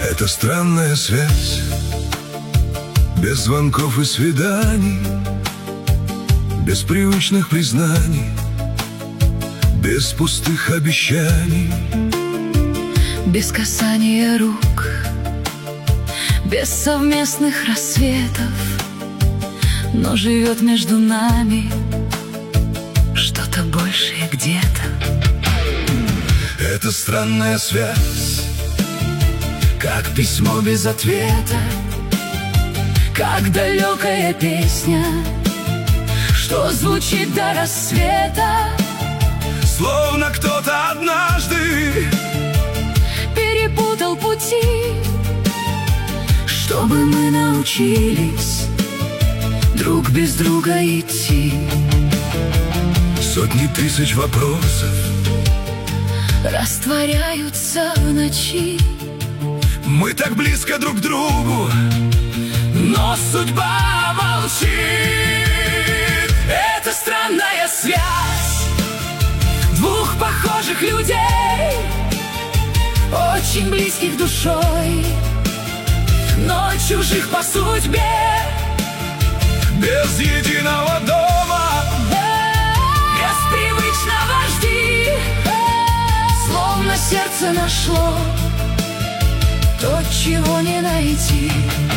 Это странная связь, без звонков и свиданий, без привычных признаний, без пустых обещаний, без касания рук, без совместных рассветов. Но живет между нами что-то большее где-то. Это странная связь, как письмо без ответа, как далекая песня, что звучит до рассвета. словно кто-то однажды перепутал пути, чтобы мы научились друг без друга идти. Сотни тысяч вопросов растворяются в ночи. Мы так близко друг к другу, но судьба молчит. Это странная связь двух похожих людей, очень близких душой, но чужих по судьбе. без единого дома, без привычного жди, словно сердце нашло то, чего не найти.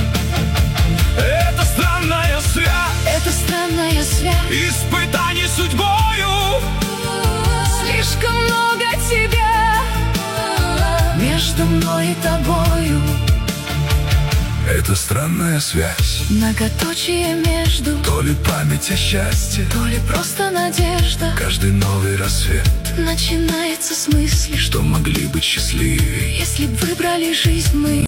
это странная связь, Это странная связь, испытаний судьбою. слишком много тебя между мной и тобою. Это странная связь, Многоточие между, то ли память о счастье, то ли просто надежда. каждый новый рассвет, Начинается с мысли, что могли быть счастливее. если б выбрали жизнь мы.